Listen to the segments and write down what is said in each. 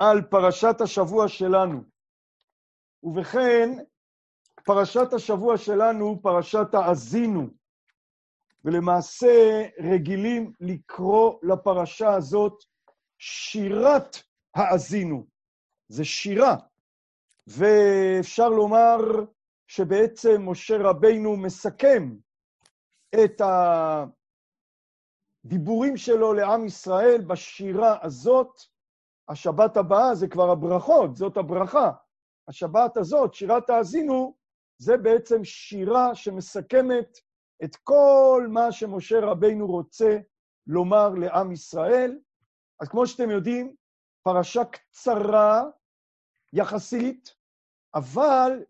על פרשת השבוע שלנו. ובכן, פרשת השבוע שלנו, פרשת האזינו, ולמעשה רגילים לקרוא לפרשה הזאת שירת האזינו. זה שירה, ואפשר לומר שבעצם משה רבינו מסכם את הדיבורים שלו לעם ישראל בשירה הזאת. השבת הבאה זה כבר הברכות, זאת הברכה. השבת הזאת, שירת האזינו, זה בעצם שירה שמסכמת את כל מה שמשה רבינו רוצה לומר לעם ישראל. אז כמו שאתם יודעים, פרשה קצרה יחסית, אבל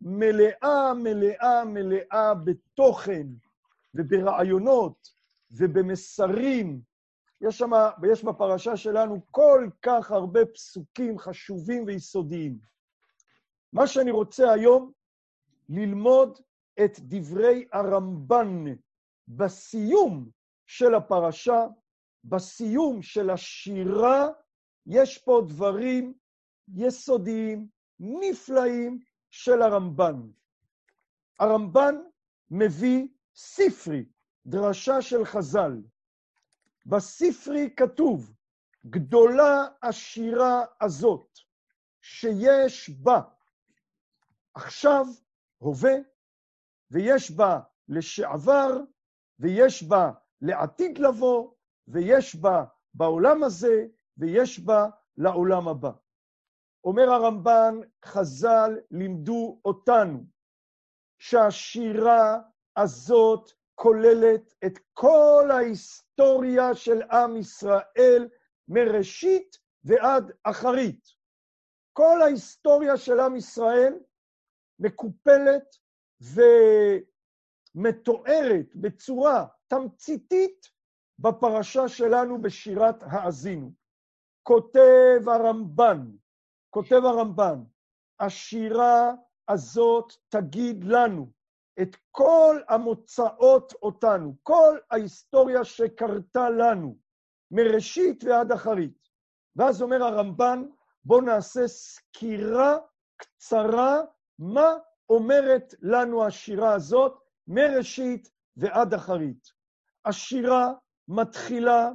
מלאה בתוכן וברעיונות ובמסרים. יש בפרשה שלנו כל כך הרבה פסוקים חשובים ויסודיים. מה שאני רוצה היום ללמוד את דברי הרמב"ן בסיום של הפרשה, בסיום של השירה. יש פה דברים יסודיים, נפלאים של הרמב"ן. הרמב"ן מביא ספרי, דרשה של חז"ל. בספרי כתוב, גדולה השירה הזאת, שיש בה עכשיו, הווה, ויש בה לשעבר, ויש בה לעתיד לבוא, ויש בה בעולם הזה, ויש בה לעולם הבא. אומר הרמב"ן, חז"ל לימדו אותנו שהשירה הזאת כוללת את כל ההיסטוריה של עם ישראל מראשית ועד אחרית. כל ההיסטוריה של עם ישראל מקופלת ומתוארת בצורה תמציתית בפרשה שלנו בשירת האזינו. כותב הרמב"ן, השירה הזאת תגיד לנו את כל המוצאות אותנו, כל ההיסטוריה שקרתה לנו, מראשית ועד אחרית. ואז אומר הרמב"ן, בוא נעשה סקירה קצרה, מה אומרת לנו השירה הזאת, מראשית ועד אחרית. השירה מתחילה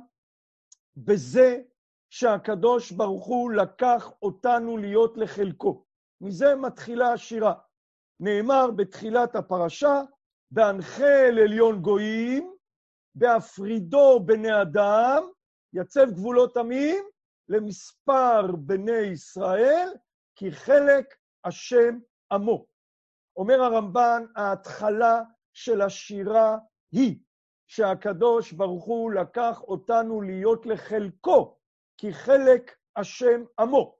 בזה שהקדוש ברוך הוא לקח אותנו להיות לחלקו. מזה מתחילה השירה. נאמר בתחילת הפרשה, בהנחל עליון גויים, בהפרידו בני אדם, יצב גבולות עמים למספר בני ישראל, כי חלק השם עמו. אומר הרמב"ן, ההתחלה של השירה היא שהקדוש ברוך הוא לקח אותנו להיות לחלקו, כי חלק השם עמו.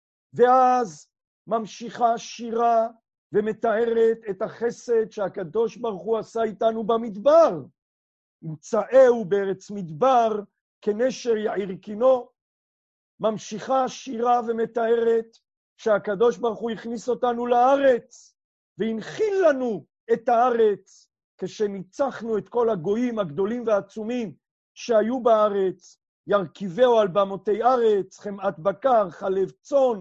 ואז ממשיכה השירה ומתארת את החסד שהקדוש ברוך הוא עשה איתנו במדבר. ימצאהו בארץ מדבר כנשר יעיר קינו. ממשיכה השירה ומתארת שהקדוש ברוך הוא הכניס אותנו לארץ, והנחיל לנו את הארץ, כשניצחנו את כל הגויים הגדולים והעצומים שהיו בארץ, ירכיבהו על במותי ארץ, חמאת בקר, חלב צאן.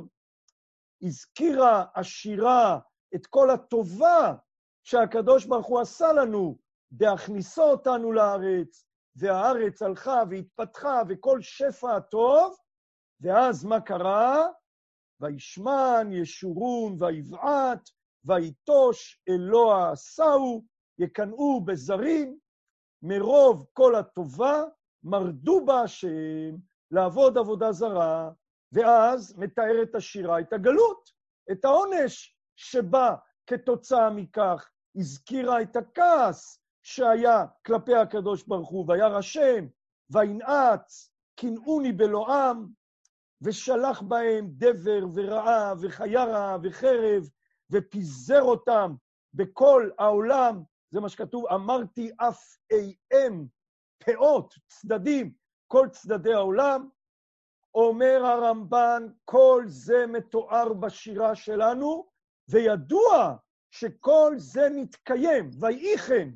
הזכירה השירה את כל הטובה שהקדוש ברוך הוא עשה לנו, בהכניסו אותנו לארץ, והארץ הלכה והתפתחה, וכל שפע הטוב. ואז מה קרה? וישמן ישורון ויבעט, ויטוש אלוה עשהו, יקנאו בזרים, מרוב כל הטובה, מרדו בה השם, לעבוד עבודה זרה. ואז מתארת השירה את הגלות, את העונש שבא כתוצאה מכך. הזכירה את הכעס שהיה כלפי הקדוש ברוך הוא, וירא השם, וינעץ, קנאוני בלועם, ושלח בהם דבר ורעה וחיה רעה וחרב, ופיזר אותם בכל העולם. זה מה שכתוב, אמרתי אף איים, פאות, צדדים, כל צדדי העולם. אומר הרמב"ן, כל זה מתואר בשירה שלנו, וידוע שכל זה נתקיים, ויהי.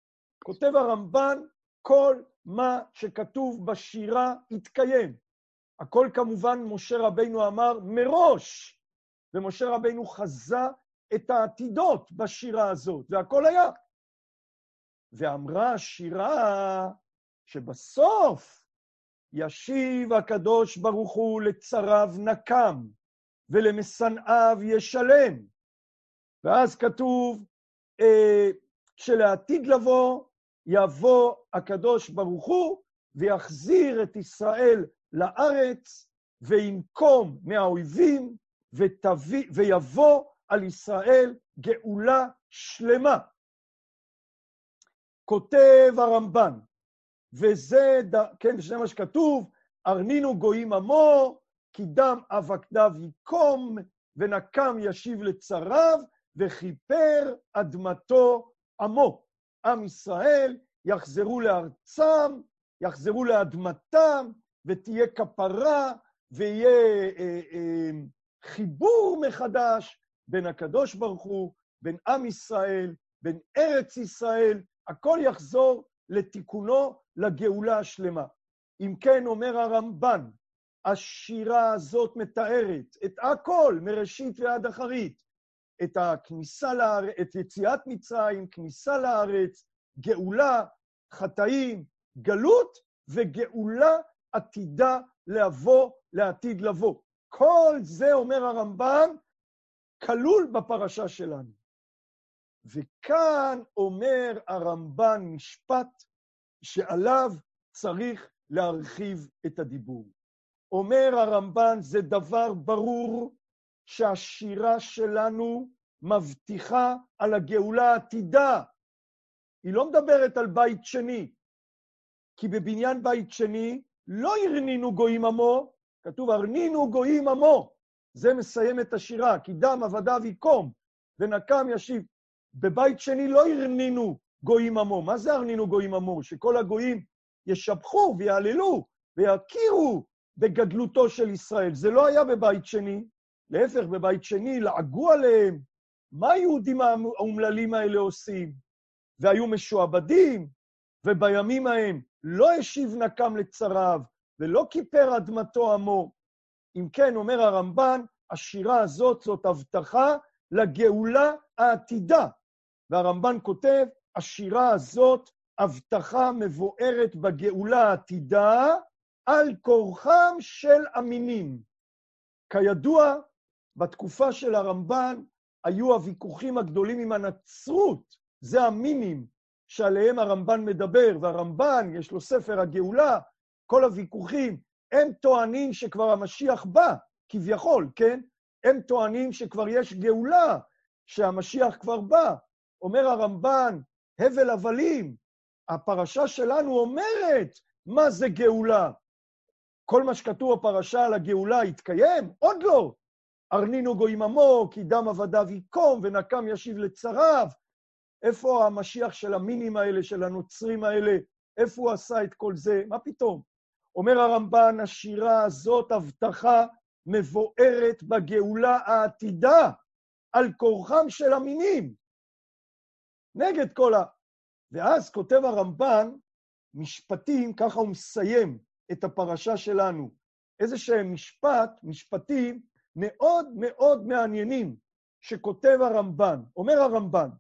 כותב הרמב"ן, כל מה שכתוב בשירה התקיים. הכל כמובן משה רבינו אמר מראש, ומשה רבינו חזה את העתידות בשירה הזאת, והכל היה. ואמרה השירה שבסוף ישיב הקדוש ברוך הוא לצריו נקם, ולמשנאיו ישלם. ואז כתוב, שלעתיד לבוא, יבוא הקדוש ברוך הוא, ויחזיר את ישראל לארץ, וינקום מהאויבים, ויבוא על ישראל גאולה שלמה. כותב הרמב"ן, וזה, כן, זה מה שכתוב, ארנינו גויים עמו, כי דם אבקדיו יקום, ונקם ישיב לצריו, וכיפר אדמתו עמו. עם ישראל יחזרו לארצם, יחזרו לאדמתם, ותהיה כפרה, ויהיה חיבור מחדש בין הקדוש ברוך הוא, בין עם ישראל, בין ארץ ישראל, הכל יחזור לתיקונו, לגאולה השלמה. אם כן, אומר הרמב"ן, השירה הזאת מתארת את הכל, מראשית ועד אחרית, את הכניסה לארץ, את יציאת מצרים, כניסה לארץ, גאולה, חטאים, גלות, וגאולה עתידה לבוא, לעתיד לבוא. כל זה, אומר הרמב"ן, כלול בפרשה שלנו. וכאן אומר הרמב"ן משפט שעליו צריך להרחיב את הדיבור. אומר הרמב"ן, זה דבר ברור שהשירה שלנו מבטיחה על הגאולה העתידה. היא לא מדברת על בית שני, כי בבניין בית שני לא הרנינו גויים עמו, כתוב הרנינו גויים עמו. זה מסיים את השירה, כי דם עבדיו יקום ונקם ישיב. בבית שני לא הרנינו גויים עמו. מה זה הרנינו גויים עמו? שכל הגויים ישבחו ויעללו ויכירו בגדלותו של ישראל. זה לא היה בבית שני. להפך, בבית שני לעגו עליהם. מה היהודים האומללים האלה עושים? והיו משועבדים, ובימים ההם לא השיב נקם לצריו, ולא כיפר אדמתו עמו. אם כן, אומר הרמב"ן, השירה הזאת זאת הבטחה לגאולה העתידה. והרמב"ן כותב, השירה הזאת הבטחה מבוארת בגאולה העתידה על כורחם של המינים. כידוע, בתקופה של הרמב"ן היו הוויכוחים הגדולים עם הנצרות, זה המינים שעליהם הרמב"ן מדבר, והרמב"ן יש לו ספר הגאולה, כל הוויכוחים, הם טוענים שכבר המשיח בא, כביכול, כן? הם טוענים שכבר יש גאולה, שהמשיח כבר בא. אומר הרמב"ן, הבל הבלים, הפרשה שלנו אומרת מה זה גאולה. כל מה שכתוב בפרשה על הגאולה יתקיים? עוד לא. ארנינו גויים עמו, כי דם עבדיו יקום, ונקם ישיב לצריו. איפה המשיח של המינים האלה, של הנוצרים האלה? איפה הוא עשה את כל זה? מה פתאום? אומר הרמב"ן, השירה הזאת הבטחה מבוארת בגאולה העתידה, על כורחם של המינים. נגד כל ואז כותב הרמב"ן משפטים, ככה הוא מסיים את הפרשה שלנו. איזה שהם משפטים מאוד מאוד מעניינים שכותב הרמב"ן. אומר הרמב"ן,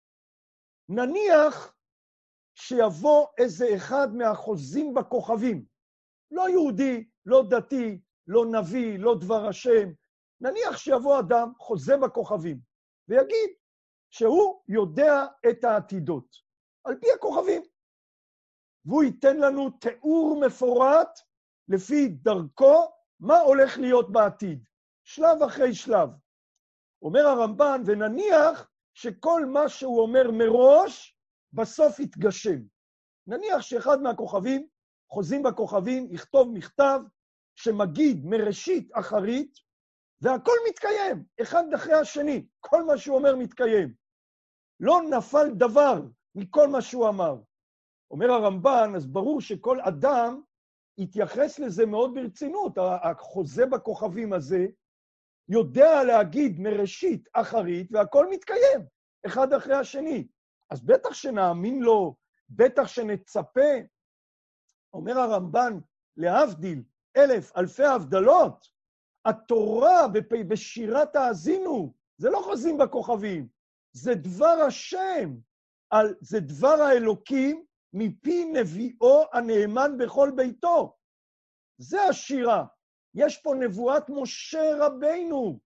נניח שיבוא איזה אחד מהחוזים בכוכבים, לא יהודי, לא דתי, לא נביא, לא דבר השם, נניח שיבוא אדם חוזה בכוכבים, ויגיד שהוא יודע את העתידות, על פי הכוכבים, והוא ייתן לנו תיאור מפורט לפי דרכו, מה הולך להיות בעתיד, שלב אחרי שלב. אומר הרמב"ן, ונניח שכל מה שהוא אומר מראש, בסוף יתגשם. נניח שאחד מהכוכבים, חוזים בכוכבים, יכתוב מכתב שמגיד מראשית אחרית, והכל מתקיים, אחד אחרי השני, כל מה שהוא אומר מתקיים. לא נפל דבר מכל מה שהוא אמר. אומר הרמב"ן, אז ברור שכל אדם יתייחס לזה מאוד ברצינות. החוזה בכוכבים הזה יודע להגיד מראשית אחרית, והכל מתקיים, אחד אחרי השני. אז בטח שנאמין לו, בטח שנצפה. אומר הרמב"ן, להבדיל, אלף, אלפי הבדלות, התורה בשירת האזינו, זה לא חוזים בכוכבים, זה דבר השם, זה דבר האלוקים מפי נביאו הנאמן בכל ביתו. זה השירה. יש פה נבואת משה רבינו,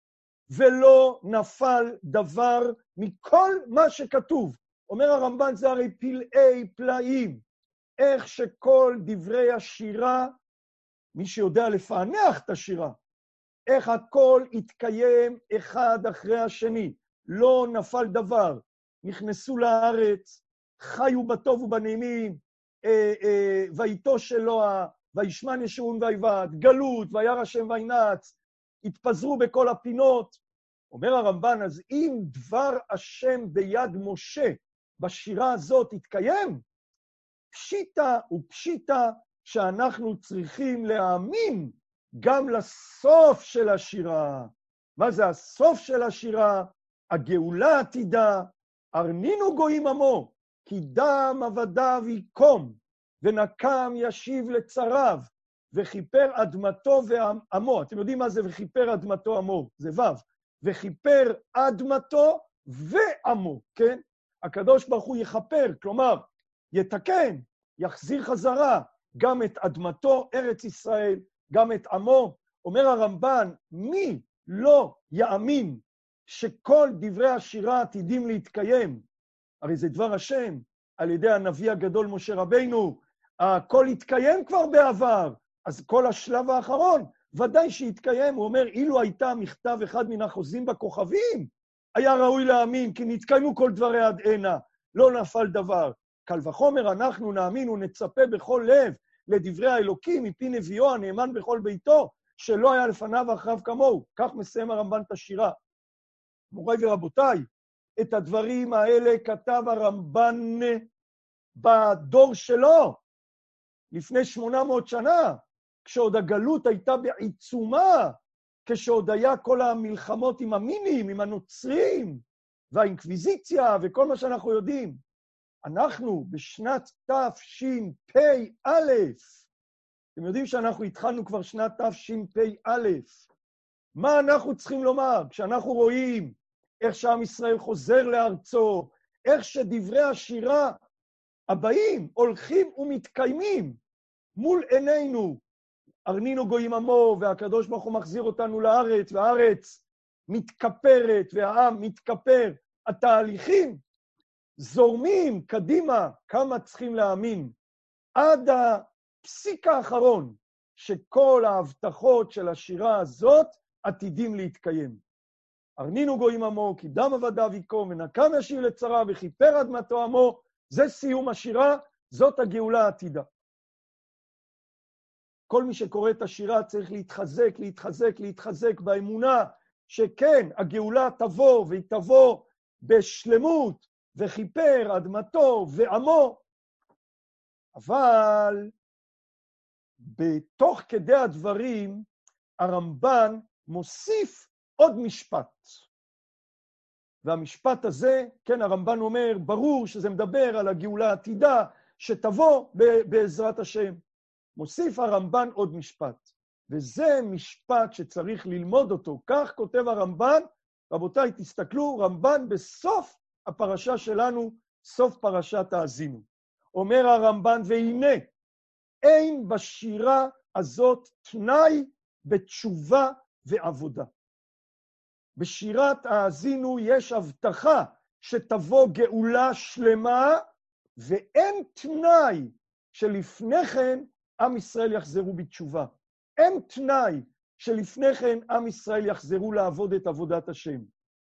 ולא נפל דבר מכל מה שכתוב. אומר הרמב"ן, זה הרי פלאי פלאים, איך שכל דברי השירה, מי שיודע לפענח את השירה, איך הכל התקיים אחד אחרי השני, לא נפל דבר, נכנסו לארץ, חיו בטוב ובנעימים, ויטוש אלוה, וישמן ישורון ויבעט, גלות, וירא השם וינץ, התפזרו בכל הפינות. אומר הרמב"ן, אז אם דבר השם ביד משה בשירה הזאת התקיים, פשיטה ופשיטה שאנחנו צריכים להאמין גם לסוף של השירה. מה זה הסוף של השירה? הגאולה עתידה, ארנינו גויים עמו, כי דם עבדיו יקום, ונקם ישיב לצריו, וכיפר אדמתו ועמו. אתם יודעים מה זה וכיפר אדמתו עמו? זה וו. וכיפר אדמתו ועמו, כן? הקדוש ברוך הוא יכפר, כלומר, יתקן, יחזיר חזרה גם את אדמתו, ארץ ישראל, גם את עמו. אומר הרמב"ן, מי לא יאמין שכל דברי השירה עתידים להתקיים? הרי זה דבר השם, על ידי הנביא הגדול משה רבינו, הכל התקיים כבר בעבר, אז כל השלב האחרון, ודאי שהתקיים. הוא אומר, אילו הייתה מכתב אחד מן החוזים בכוכבים, היה ראוי להאמין, כי נתקיימו כל דברי עד הנה, לא נפל דבר. קל וחומר, אנחנו נאמין ונצפה בכל לב לדברי האלוקים, מפי נביאו הנאמן בכל ביתו, שלא היה לפניו ואחריו כמוהו. כך מסיים הרמב"ן את השירה. מוריי ורבותיי, את הדברים האלה כתב הרמב"ן בדור שלו, לפני 800 שנה, כשעוד הגלות הייתה בעיצומה, כשעוד היה כל המלחמות עם המינים, עם הנוצרים, והאינקוויזיציה וכל מה שאנחנו יודעים. אנחנו בשנת תשפ"א, אתם יודעים שאנחנו התחלנו כבר שנת תשפ"א, מה אנחנו צריכים לומר כשאנחנו רואים איך שעם ישראל חוזר לארצו, איך שדברי השירה הבאים הולכים ומתקיימים מול עינינו, ארנינו גויים עמו, והקדוש ברוך הוא מחזיר אותנו לארץ, והארץ מתכפרת, והעם מתכפר, התהליכים זורמים קדימה. כמה צריכים להאמין עד הפסיק האחרון שכל ההבטחות של השירה הזאת עתידים להתקיים. ארנינו גויים עמו, כי דם עבדיו יקום, ונקם ישיב לצריו, וכיפר אדמתו עמו. זה סיום השירה, זאת הגאולה העתידה. כל מי שקורא את השירה צריך להתחזק, להתחזק, להתחזק באמונה שכן, הגאולה תבוא, והיא תבוא בשלמות, וכיפר אדמתו ועמו. אבל בתוך כדי הדברים, הרמב"ן מוסיף עוד משפט. והמשפט הזה, כן, הרמב"ן אומר, ברור שזה מדבר על הגאולה העתידה, שתבוא בעזרת השם. מוסיף הרמב"ן עוד משפט, וזה משפט שצריך ללמוד אותו. כך כותב הרמב"ן, רבותיי, תסתכלו, רמב"ן בסוף הפרשה שלנו, סוף פרשת האזינו. אומר הרמב"ן, והנה, אין בשירה הזאת תנאי בתשובה ועבודה. בשירת האזינו יש הבטחה שתבוא גאולה שלמה, ואין תנאי שלפני כן עם ישראל יחזרו בתשובה. אין תנאי שלפני כן עם ישראל יחזרו לעבוד את עבודת השם.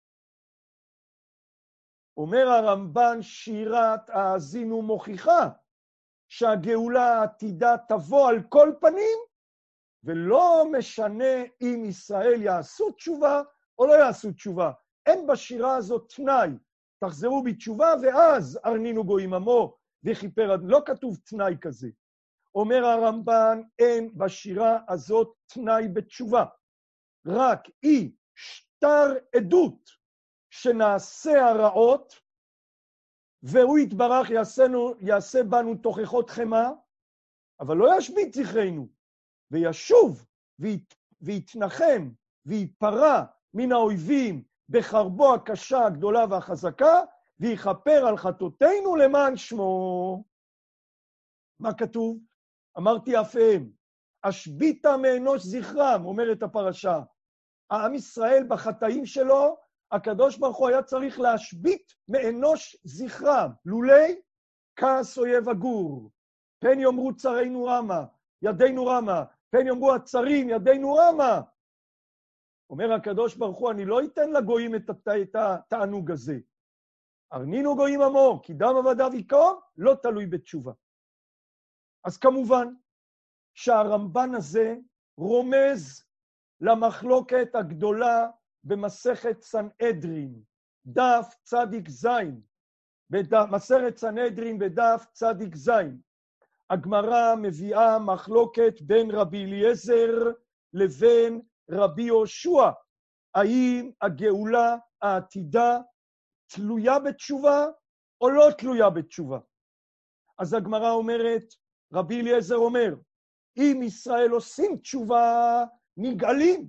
אומר הרמב"ן, שירת האזינו מוכיחה שהגאולה העתידה תבוא על כל פנים, ולא משנה אם ישראל יעשו תשובה או לא יעשו תשובה. אין בשירה הזאת תנאי, תחזרו בתשובה ואז ארנינו גויים עמו וכיפר. לא כתוב תנאי כזה. אומר הרמב"ן, אין בשירה הזאת תנאי בתשובה, רק היא שטר עדות שנעשה הרעות, והוא יתברך יעשה בנו תוכחות חמה, אבל לא ישבית זכרנו, וישוב ויתנחם ויפרע מן האויבים בחרבו הקשה, הגדולה והחזקה, ויכפר על חטאותינו למען שמו. מה כתוב? אמרתי אפיהם, השביתה מאנוש זכרם, אומרת הפרשה. העם ישראל בחטאים שלו, הקדוש ברוך הוא היה צריך להשבית מאנוש זכרם, לולי כעס אויב הגור. פן יאמרו צרינו רמה, ידינו רמה, פן יאמרו הצרים, ידינו רמה. אומר הקדוש ברוך הוא, אני לא אתן לגויים את התענוג הזה. ארנינו גויים עמו, כי דם עבדיו יקום, לא תלוי בתשובה. אז כמובן שהרמב"ן הזה רומז למחלוקת הגדולה במסכת סנהדרין, דף צדיק זין, מסכת סנהדרין בדף צדיק זין. הגמרא מביאה מחלוקת בין רבי אליעזר לבין רבי יהושע. האם הגאולה העתידה תלויה בתשובה או לא תלויה בתשובה? אז הגמרא אומרת, רבי אליעזר אומר, אם ישראל עושים תשובה, נגאלים.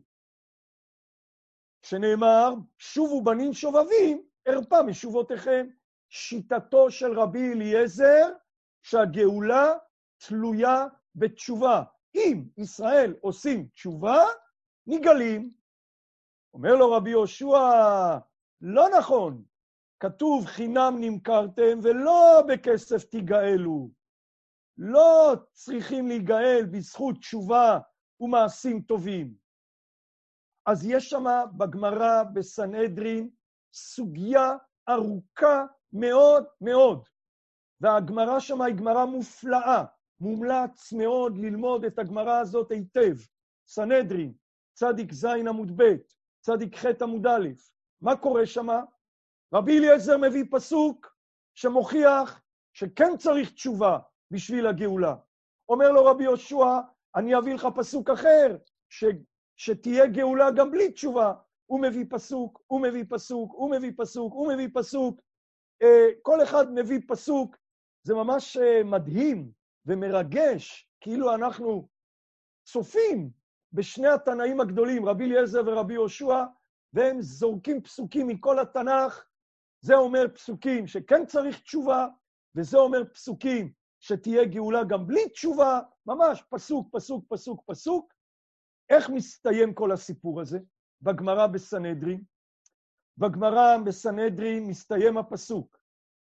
שנאמר, שובו בנים שובבים, הרפה משובותיכם. שיטתו של רבי אליעזר, שהגאולה תלויה בתשובה. אם ישראל עושים תשובה, נגאלים. אומר לו רבי יהושע, לא נכון. כתוב חינם נמכרתם ולא בכסף תגאלו. לא צריכים להיגאל בזכות תשובה ומעשים טובים. אז יש שם בגמרא בסנהדרין סוגיה ארוכה מאוד מאוד. והגמרא שם היא גמרא מופלאה. מומלץ מאוד ללמוד את הגמרא הזאת היטב. סנהדרין, צדיק זין עמוד ב', צדיק ח' עמוד א'. מה קורה שם? רבי אליעזר מביא פסוק שמוכיח שכן צריך תשובה בשביל הגאולה. אומר לו רבי יהושע, אני אביא לך פסוק אחר, שתהיה גאולה גם בלי תשובה. הוא מביא פסוק, הוא מביא פסוק, הוא מביא פסוק, הוא מביא פסוק. כל אחד מביא פסוק. זה ממש מדהים ומרגש, כאילו אנחנו צופים בשני התנאים הגדולים, רבי אליעזר ורבי יהושע, והם זורקים פסוקים מכל התנ"ך. זה אומר פסוקים שכן צריך תשובה, וזה אומר פסוקים שתהיה גאולה גם בלי תשובה, ממש פסוק, פסוק, פסוק, פסוק. איך מסתיים כל הסיפור הזה? בגמרא בסנהדרין. בגמרא בסנהדרין מסתיים הפסוק.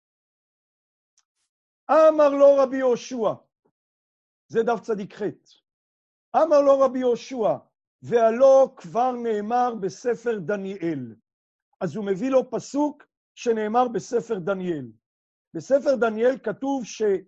אמר לו רבי יהושע, זה דף צדיק ח', אמר לו רבי יהושע, והלא כבר נאמר בספר דניאל. אז הוא מביא לו פסוק שנאמר בספר דניאל. בספר דניאל כתוב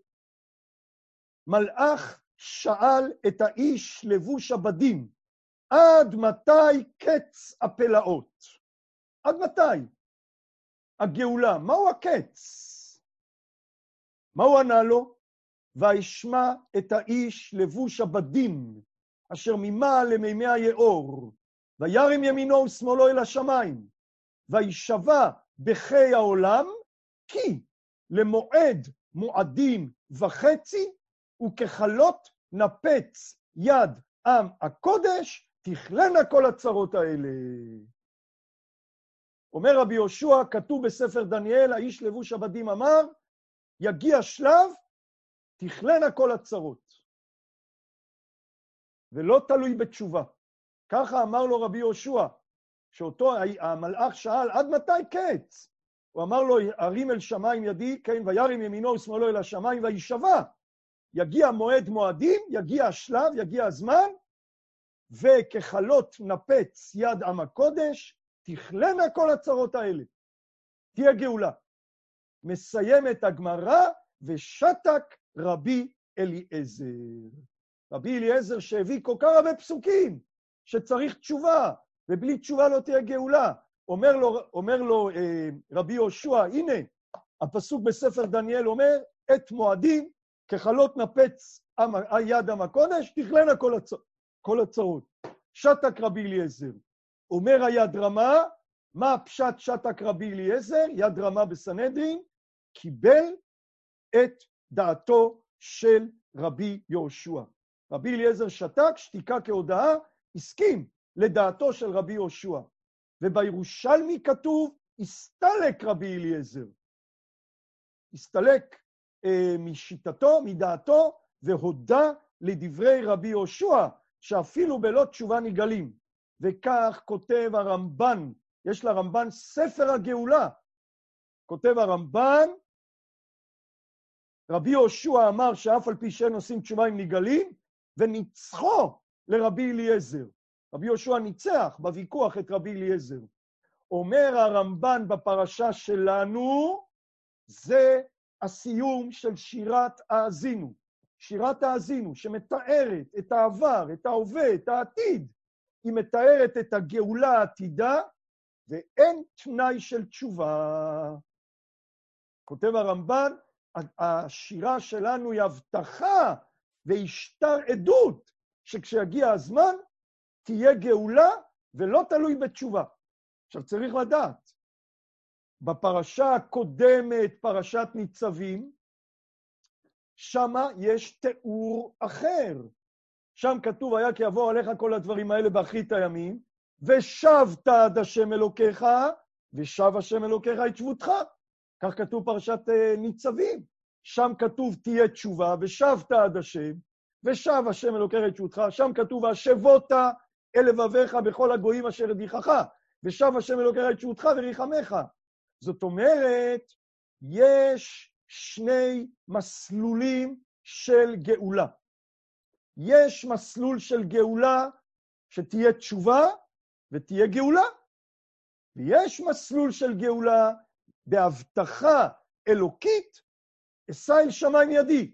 שמלאך שאל את האיש לבוש הבדים, עד מתי קץ הפלאות? עד מתי? הגאולה, מהו הקץ? מה הוא ענה לו? וישמע את האיש לבוש הבדים, אשר ממעל למימי היאור, וירם ימינו ושמאלו אל השמיים, וישבע בחיי העולם, כי למועד מועדים וחצי, וככלות נפץ יד עם הקודש, תכלנה כל הצרות האלה. אומר רבי יהושע, כתוב בספר דניאל, האיש לבוש הבדים אמר, יגיע שלב, תכלנה כל הצרות. ולא תלוי בתשובה. ככה אמר לו רבי יהושע, שאותו המלאך שאל, עד מתי קץ? הוא אמר לו, הרים אל שמיים ידי, כן, וירם ימינו ושמאלו אל השמיים, וישבע. יגיע מועד מועדים, יגיע השלב, יגיע הזמן, וככלות נפץ יד עם הקודש, תכלנה כל הצרות האלה. תהיה גאולה. מסיימת הגמרא, ושתק רבי אליעזר. רבי אליעזר שהביא כל כך הרבה פסוקים, שצריך תשובה, ובלי תשובה לא תהיה גאולה. אומר לו רבי יהושע, הנה, הפסוק בספר דניאל אומר, את מועדים, ככלות נפץ יד עם הקודש, תכלנה כל הצרות. שתק רבי אליעזר. אומר היד רמה, מה פשט שתק רבי אליעזר? יד רמה בסנהדרין, קיבל את דעתו של רבי יהושע. רבי אליעזר שתק, שתיקה כהודאה, הסכים לדעתו של רבי יהושע. ובירושלמי כתוב, הסתלק רבי אליעזר. הסתלק משיטתו, מדעתו, והודה לדברי רבי יהושע, שאפילו בלא תשובה נגלים. וכך כותב הרמב"ן, יש לרמב"ן ספר הגאולה. כותב הרמב"ן, רבי יהושע אמר שאף על פי שאין עושים תשובה הם נגלים, וניצחו לרבי אליעזר. רבי יהושע ניצח בוויכוח את רבי אליעזר. אומר הרמב"ן בפרשה שלנו, זה הסיום של שירת האזינו. שירת האזינו שמתארת את העבר, את ההווה, את העתיד. היא מתארת את הגאולה העתידה, ואין תנאי של תשובה. כותב הרמב"ן, השירה שלנו היא הבטחה והשטר עדות, שכשיגיע הזמן תהיה גאולה ולא תלוי בתשובה. עכשיו צריך לדעת, בפרשה הקודמת, פרשת ניצבים, שמה יש תיאור אחר. שם כתוב, היה כי יבוא עליך כל הדברים האלה באחרית הימים, ושבת עד השם אלוקיך, ושב השם אלוקיך את שבותך. כך כתוב פרשת ניצבים. שם כתוב תהיה תשובה, ושבת עד השם, ושב השם אלוקיך את שבותך. שם כתוב, השבות אל לבביך בכל הגויים אשר הדיחך, ושב השם אלוקיך את שבותך וריחמך. זאת אומרת, יש שני מסלולים של גאולה. יש מסלול של גאולה שתהיה תשובה ותהיה גאולה, ויש מסלול של גאולה בהבטחה אלוקית, אשא אל שמיים ידי,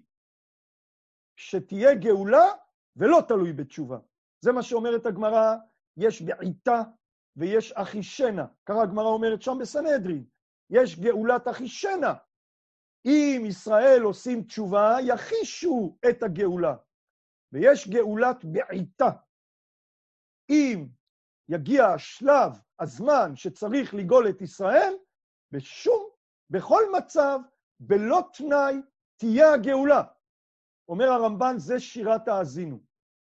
שתהיה גאולה ולא תלוי בתשובה. זה מה שאומרת הגמרא, יש בעיתה ויש אחישנה. ככה הגמרא אומרת שם בסנהדרין, יש גאולת אחישנה. אם ישראל עושים תשובה, יחישו את הגאולה. ויש גאולת בעיתה. אם יגיע השלב, הזמן שצריך לגאול את ישראל, בכל מצב, בלא תנאי, תהיה הגאולה. אומר הרמב"ן, זה שירת האזינו.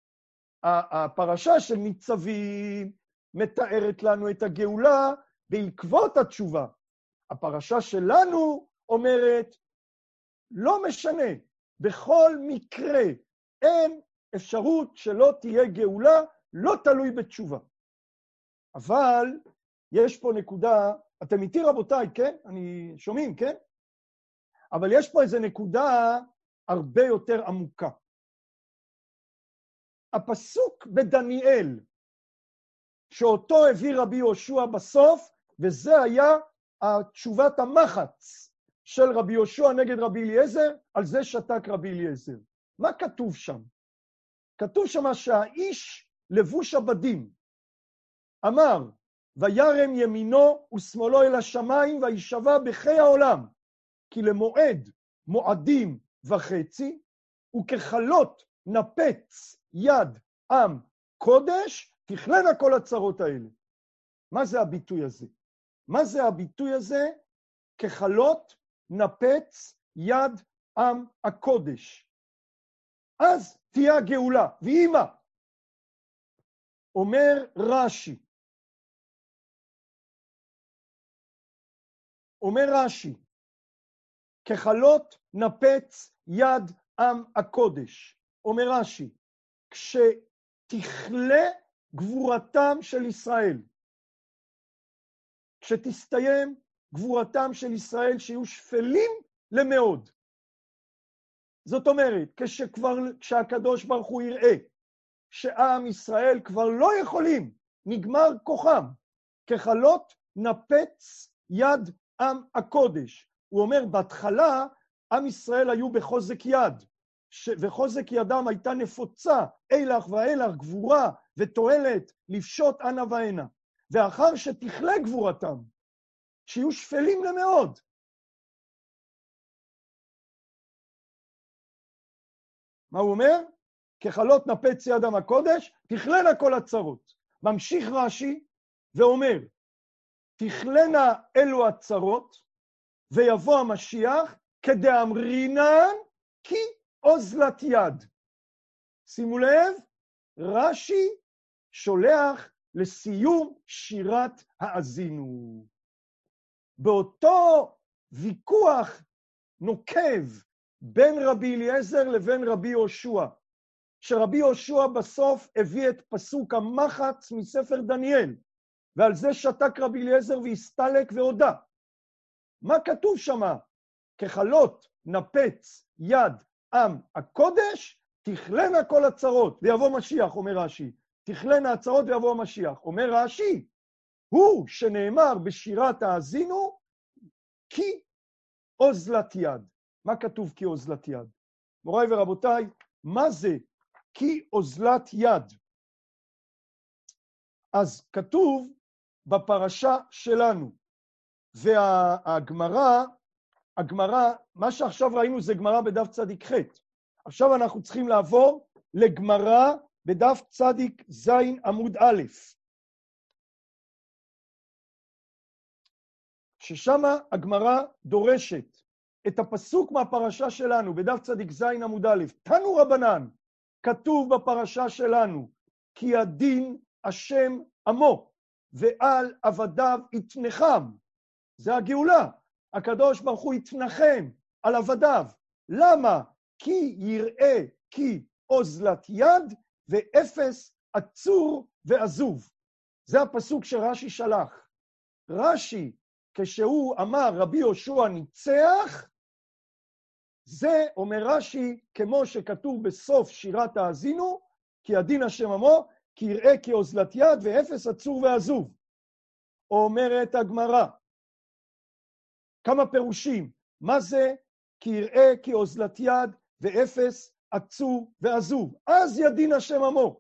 הפרשה של ניצבים מתארת לנו את הגאולה בעקבות התשובה. הפרשה שלנו אומרת, לא משנה, בכל מקרה אין אפשרות שלא תהיה גאולה, לא תלוי בתשובה. אבל יש פה נקודה, אתם איתי רבותיי, כן? אני שומעים, כן? אבל יש פה איזו נקודה הרבה יותר עמוקה. הפסוק בדניאל, שאותו הביא רבי יהושע בסוף, וזה היה תשובת המחץ של רבי יהושע נגד רבי אליעזר, על זה שתק רבי אליעזר. מה כתוב שם? כתוב שם שהאיש לבוש הבדים אמר, וירם ימינו ושמאלו אל השמיים וישבע בחי העולם, כי למועד מועדים וחצי, וכחלות נפץ יד עם קודש, תכלנה כל הצרות האלה. מה זה הביטוי הזה? מה זה הביטוי הזה? כחלות נפץ יד עם הקודש. אז תהיה הגאולה, והיא מה? אומר רש"י, כחלות נפץ יד עם הקודש. אומר רש"י, כשתכלה גבורתם של ישראל, כשתסתיים גבורתם של ישראל שיהיו שפלים למאוד. זאת אומרת, כשהקדוש ברוך הוא יראה שעם ישראל כבר לא יכולים, נגמר כוחם, כחלות נפץ יד עם הקודש. הוא אומר, בהתחלה עם ישראל היו בחוזק יד, וחוזק ידם הייתה נפוצה, אילך ואילך, גבורה ותועלת, לפשוט אנה ואנה. ואחר שתכלה גבורתם, שיהיו שפלים למאוד. מה הוא אומר? כחלות נפץ יד עם הקודש, תכלנה כל הצרות. ממשיך רש"י ואומר, תכלנה אלו הצרות, ויבוא המשיח, כדאמרינן כי אוזלת יד. שימו לב, רש"י שולח לסיום שירת האזינו. באותו ויכוח נוקב בין רבי אליעזר לבין רבי יהושע, שרבי יהושע בסוף הביא את פסוק המחץ מספר דניאל, ועל זה שתק רבי אליעזר והסתלק והודה. מה כתוב שמה? ככלות נפץ יד עם הקודש, תכלנה כל הצרות, ויבוא משיח, אומר רש"י. תכלנה הצרות ויבוא המשיח. אומר רש"י, הוא שנאמר בשירת האזינו, כי אוזלת יד. מה כתוב כי אוזלת יד? מוריי ורבותיי, מה זה כי אוזלת יד? אז כתוב בפרשה שלנו, והגמרא, מה שעכשיו ראינו זה גמרא בדף צדיק ח'. עכשיו אנחנו צריכים לעבור לגמרא בדף צדיק ז' עמוד א', ששם הגמרא דורשת את הפסוק מהפרשה שלנו בדף צדיק ז' עמוד א', תנו רבנן, כתוב בפרשה שלנו, כי הדין השם עמו, ועל עבדיו יתנחם. זה הגאולה. הקדוש ברוך הוא יתנחם על עבדיו. למה? כי יראה כי אוזלת יד ואפס עצור ועזוב. זה הפסוק שרש"י שלח. רש"י, כשהוא אמר רבי יהושע ניצח, זה אומר רש"י, כמו שכתוב בסוף שירת האזינו, כי הדין השם עמו, כי יראה כי אוזלת יד ואפס עצור ועזוב. אומרת הגמרא, כמה פירושים, מה זה כי יראה כי אוזלת יד ואפס עצור ועזוב? אז ידין השם עמו.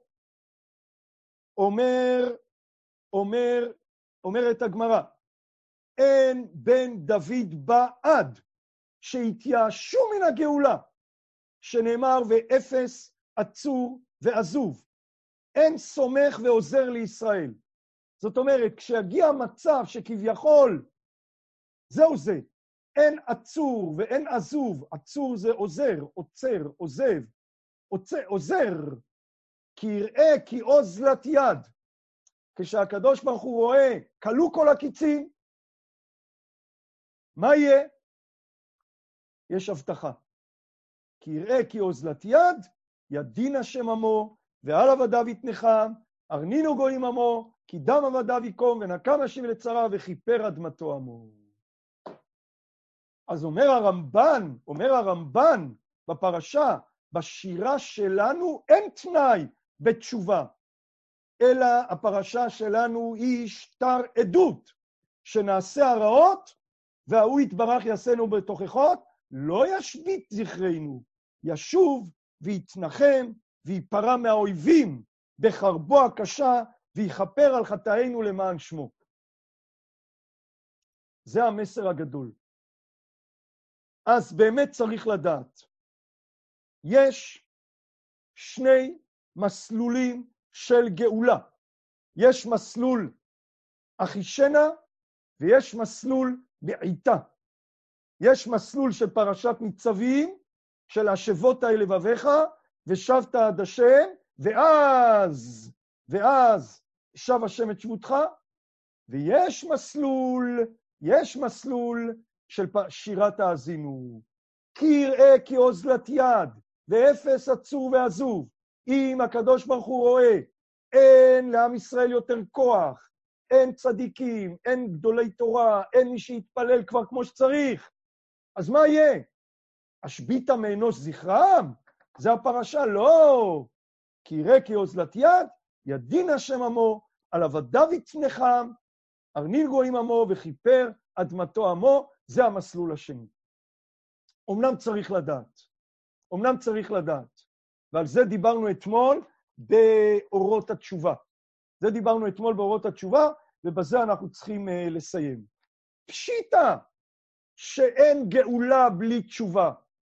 אומרת הגמרא, אין בן דוד בעד שהתייאשו מן הגאולה, שנאמר ואפס עצור ועזוב. אין סומך ועוזר לישראל. זאת אומרת, כשיגיע מצב שכביכול, זהו זה, אין עצור ואין עזוב, עצור זה עוזר, עוצר, עוזב, עוזר, כי יראה כי אוזלת יד. כשהקדוש ברוך הוא רואה, כלו כל הקיצים, מה יהיה? יש הבטחה. כי יראה כי אוזלת יד, ידין השם עמו, ועל עבדיו יתנחם, ארנינו גויים עמו, כי דם עבדיו יקום, ונקם השיב לצרה, וכיפר אדמתו עמו. אז אומר הרמב"ן בפרשה, בשירה שלנו אין תנאי בתשובה, אלא הפרשה שלנו היא שטר עדות, שנעשה הרעות, והוא יתברך יעשינו בתוכחות, לא ישבית זכרנו, ישוב ויתנחם ויפרע מהאויבים בחרבו הקשה, ויכפר על חטאינו למען שמו. זה המסר הגדול. אז באמת צריך לדעת, יש שני מסלולים של גאולה. יש מסלול אחישנה ויש מסלול בעיתה. יש מסלול של פרשת ניצבים, של השבות אל לבביך, ושבת עד השם, ואז שב השם את שבותך, ויש מסלול של שירת האזינו. כי יראה כי אוזלת יד, ואפס עצור ועזוב. אם הקדוש ברוך הוא רואה, אין לעם ישראל יותר כוח, אין צדיקים, אין גדולי תורה, אין מי שיתפלל כבר כמו שצריך. אז מה יהיה? השביתה מאנוש זכרם? זה הפרשה? לא. כי יראה כי אוזלת יד, ידין השם עמו, על עבדיו יתנחם, ארנין גויים עמו, וכיפר אדמתו עמו. זה המסלול השני. אומנם צריך לדעת, ועל זה דיברנו אתמול באורות התשובה. ובזה אנחנו צריכים לסיים. פשיטה שאין גאולה בלי תשובה.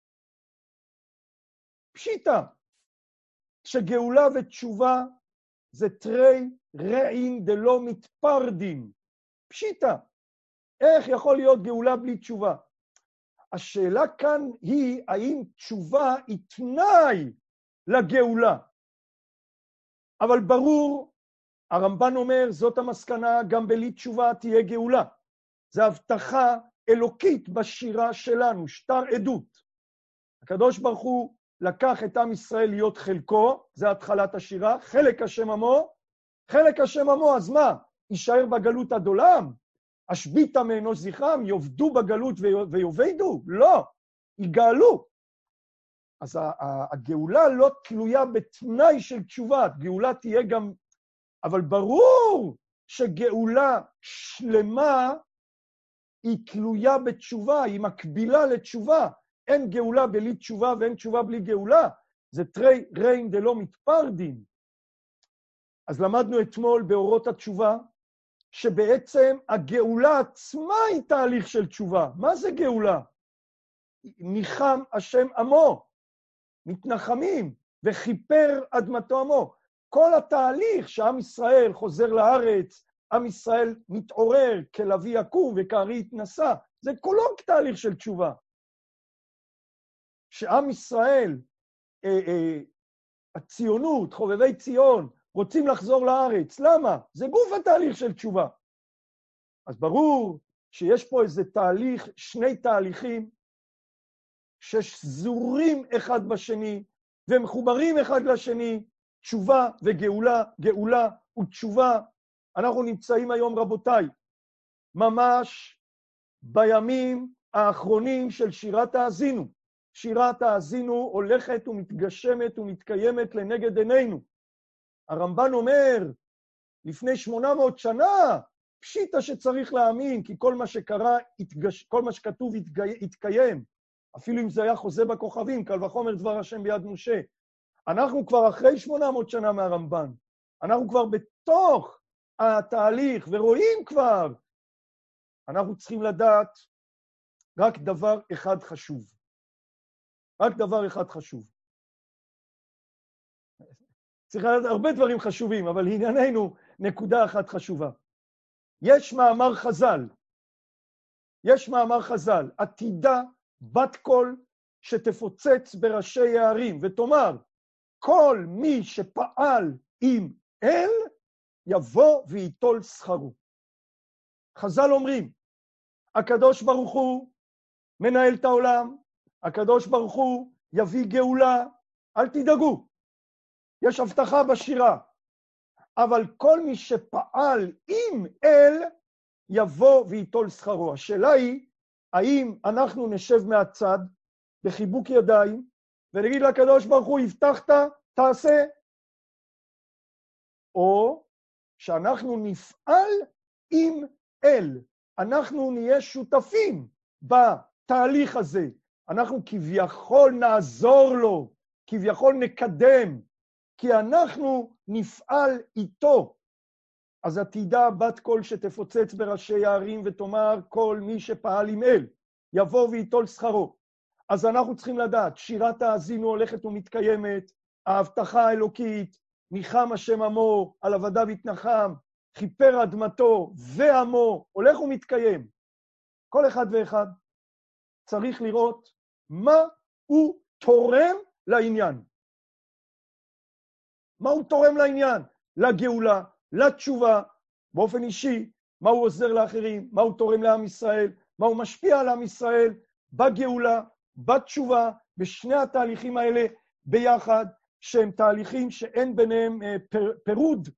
פשיטה שגאולה ותשובה זה תרי רעים דלא מתפרדים. פשיטה. איך יכול להיות גאולה בלי תשובה? השאלה כאן היא, האם תשובה היא תנאי לגאולה? אבל ברור, הרמב"ן אומר, זאת המסקנה, גם בלי תשובה תהיה גאולה. זו הבטחה אלוקית בשירה שלנו, שטר עדות. הקדוש ברוך הוא לקח את עם ישראל להיות חלקו, זה התחלת השירה, חלק השם עמו, חלק השם עמו, אז מה? יישאר בגלות עד עולם? השביתה מאנוש זכרם, יאבדו בגלות ויאבדו? לא, יגאלו. אז הגאולה לא תלויה בתנאי של תשובה, גאולה תהיה גם, אבל ברור שגאולה שלמה היא תלויה בתשובה, היא מקבילה לתשובה. אין גאולה בלי תשובה ואין תשובה בלי גאולה. זה תרי ריין דלא מתפרדין. אז למדנו אתמול באורות התשובה, שבעצם הגאולה עצמה היא תהליך של תשובה. מה זה גאולה? ניחם השם עמו, מתנחמים, וכיפר אדמתו עמו. כל התהליך שעם ישראל חוזר לארץ, עם ישראל מתעורר כלביא יקום וכארי יתנשא, זה כולו תהליך של תשובה. שעם ישראל, הציונות, חובבי ציון, רוצים לחזור לארץ. למה? זה גוף התהליך של תשובה. אז ברור שיש פה איזה תהליך, שני תהליכים, ששזורים אחד בשני, ומחוברים אחד לשני, תשובה וגאולה, גאולה ותשובה. אנחנו נמצאים היום, רבותיי, ממש בימים האחרונים של שירת האזינו. שירת האזינו הולכת ומתגשמת ומתקיימת לנגד עינינו. הרמב"ן אומר, לפני 800 שנה, פשיטה שצריך להאמין, כי כל מה שקרה, כל מה שכתוב יתקיים. אפילו אם זה היה חוזה בכוכבים, קל וחומר דבר השם ביד משה. אנחנו כבר אחרי 800 שנה מהרמב"ן. אנחנו כבר בתוך התהליך, ורואים כבר. אנחנו צריכים לדעת רק דבר אחד חשוב. רק דבר אחד חשוב. צריך לדעת הרבה דברים חשובים, אבל לענייננו נקודה אחת חשובה. יש מאמר חז"ל. יש מאמר חז"ל. עתידה בת קול שתפוצץ בראשי הערים, ותאמר, כל מי שפעל עם אל, יבוא ויטול שכרו. חז"ל אומרים, הקדוש ברוך הוא מנהל את העולם, הקדוש ברוך הוא יביא גאולה, אל תדאגו. יש הבטחה בשירה, אבל כל מי שפעל עם אל, יבוא ויטול שכרו. השאלה היא, האם אנחנו נשב מהצד, בחיבוק ידיים, ונגיד לקדוש ברוך הוא, הבטחת, תעשה, או שאנחנו נפעל עם אל, אנחנו נהיה שותפים בתהליך הזה, אנחנו כביכול נעזור לו, כביכול נקדם, כי אנחנו נפעל איתו. אז עתידה בת קול שתפוצץ בראשי הערים ותאמר, כל מי שפעל עם אל, יבוא ויטול שכרו. אז אנחנו צריכים לדעת, שירת האזינו הולכת ומתקיימת, ההבטחה האלוקית, ניחם השם עמו, על עבדיו יתנחם, כיפר אדמתו ועמו, הולך ומתקיים. כל אחד ואחד צריך לראות מה הוא תורם לעניין. מה הוא תורם לעניין? לגאולה, לתשובה, באופן אישי, מה הוא עוזר לאחרים, מה הוא תורם לעם ישראל, מה הוא משפיע על עם ישראל, בגאולה, בתשובה, בשני התהליכים האלה ביחד, שהם תהליכים שאין ביניהם פירוד.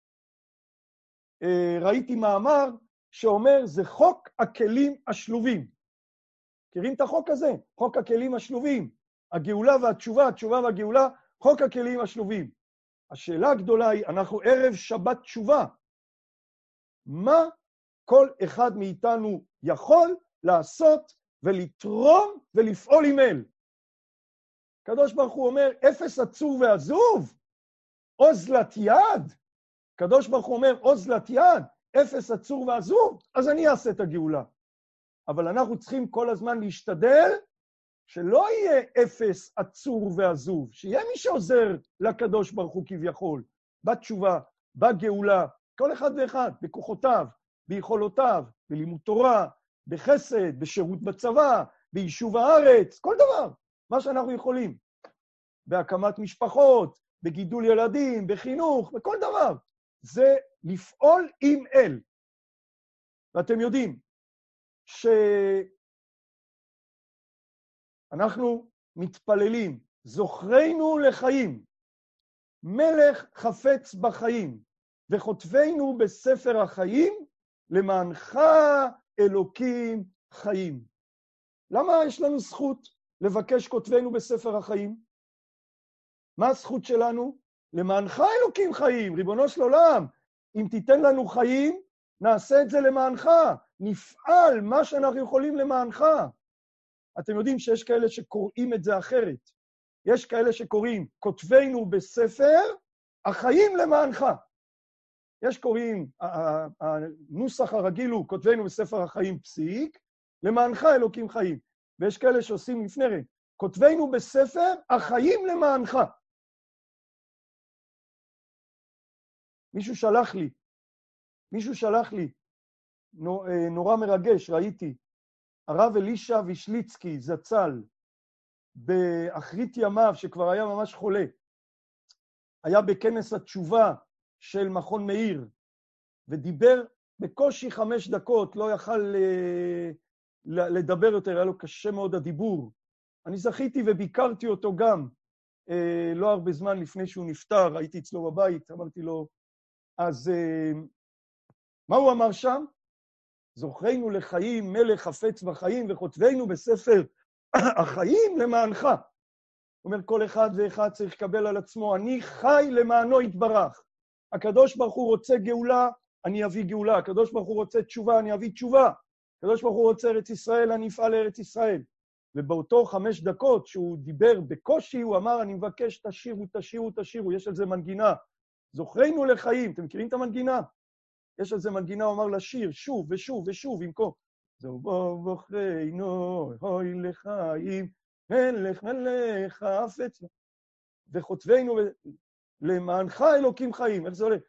ראיתי מאמר שאומר, זה חוק הכלים השלובים. מכירים את החוק הזה? חוק הכלים השלובים. הגאולה והתשובה, התשובה והגאולה, חוק הכלים השלובים. השאלה הגדולה היא, אנחנו ערב שבת תשובה. מה כל אחד מאיתנו יכול לעשות ולתרום ולפעול עם אל? הקדוש ברוך הוא אומר, אפס עצור ועזוב, אוזלת יד. הקדוש ברוך הוא אומר, אוזלת יד, אפס עצור ועזוב, אז אני אעשה את הגאולה. אבל אנחנו צריכים כל הזמן להשתדל, שלא יהיה אפס עצור ועזוב, שיהיה מי שעוזר לקדוש ברוך הוא כביכול, בתשובה, בגאולה, כל אחד ואחד, בכוחותיו, ביכולותיו, בלימוד תורה, בחסד, בשירות בצבא, ביישוב הארץ, כל דבר, מה שאנחנו יכולים. בהקמת משפחות, בגידול ילדים, בחינוך, בכל דבר. זה לפעול עם אל. ואתם יודעים שאנחנו מתפללים, זוכרנו לחיים, מלך חפץ בחיים, וכותבנו בספר החיים, למענך אלוקים חיים. למה יש לנו זכות לבקש כותבנו בספר החיים? מה הזכות שלנו? למענך אלוקים חיים, ריבונו של עולם. אם תיתן לנו חיים, נעשה את זה למענך. נפעל מה שאנחנו יכולים למענך. אתם יודעים שיש כאלה שקוראים את זה אחרת. יש כאלה שקוראים, כותבנו בספר החיים למענך. יש קוראים, הנוסח הרגיל הוא, כותבנו בספר החיים פסיק, למענך אלוקים חיים. ויש כאלה שעושים לפני רגע, כותבנו בספר החיים למענך. מישהו שלח לי, נורא מרגש, ראיתי, הרב אלישע וישליצקי, זצ"ל, באחרית ימיו, שכבר היה ממש חולה, היה בכנס התשובה של מכון מאיר, ודיבר בקושי 5 דקות, לא יכל לדבר יותר, היה לו קשה מאוד הדיבור. אני זכיתי וביקרתי אותו גם, לא הרבה זמן לפני שהוא נפטר, הייתי אצלו בבית, אמרתי לו, אז מה הוא אמר שם? זוכרנו לחיים, מלך חפץ בחיים, וכותבנו בספר החיים למענך. הוא אומר, כל אחד ואחד צריך לקבל על עצמו, אני חי למענו יתברך. הקדוש ברוך הוא רוצה גאולה, אני אביא גאולה. הקדוש ברוך הוא רוצה תשובה, אני אביא תשובה. הקדוש ברוך הוא רוצה ארץ ישראל, אני אפעל לארץ ישראל. ובאותו 5 דקות שהוא דיבר בקושי, הוא אמר, אני מבקש, תשירו, תשירו, תשירו. יש על זה מנגינה. זוכרנו לחיים, אתם מכירים את המנגינה? יש על זה מנגינה, הוא אמר לשיר, שוב ושוב ושוב, במקום. זוכרנו, הוי לחיים, מלך מלך חפץ, וכותבנו למענך אלוקים חיים. איך זה עולה?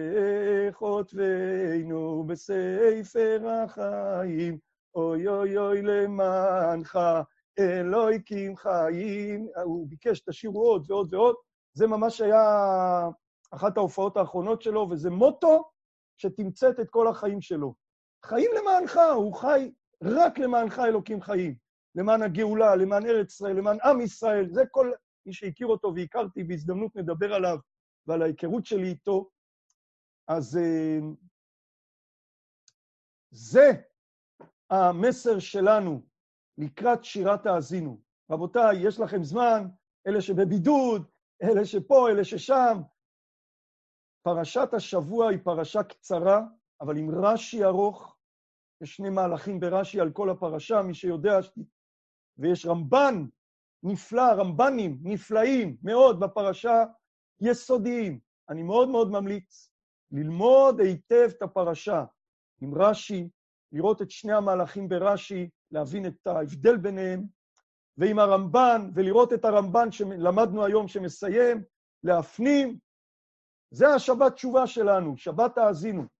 וכותבנו בספר החיים, אוי אוי אוי למענך אלוקים חיים. הוא ביקש, תשירו עוד ועוד ועוד. זה ממש היה אחת ההופעות האחרונות שלו, וזה מוטו שתמצאת את כל החיים שלו. חיים למענך, הוא חי רק למענך אלוקים חיים. למען הגאולה, למען ארץ ישראל, למען עם ישראל. זה כל מי שהכיר אותו והכרתי, בהזדמנות נדבר עליו ועל ההיכרות שלי איתו. אז זה המסר שלנו לקראת שירת האזינו. רבותיי, יש לכם זמן, אלה שבבידוד, אלה שפה, אלה ששם. פרשת השבוע היא פרשה קצרה, אבל עם רש"י ארוך. יש 2 מהלכים ברש"י על כל הפרשה, מי שיודע, ויש רמב"ן נפלא, רמב"נים נפלאים מאוד בפרשה, יסודיים. אני מאוד מאוד ממליץ ללמוד היטב את הפרשה עם רש"י, לראות את 2 המהלכים ברש"י, להבין את ההבדל ביניהם, ועם הרמב"ן, ולראות את הרמב"ן שלמדנו היום שמסיים, להפנים. זה השבת תשובה שלנו, שבת האזינו.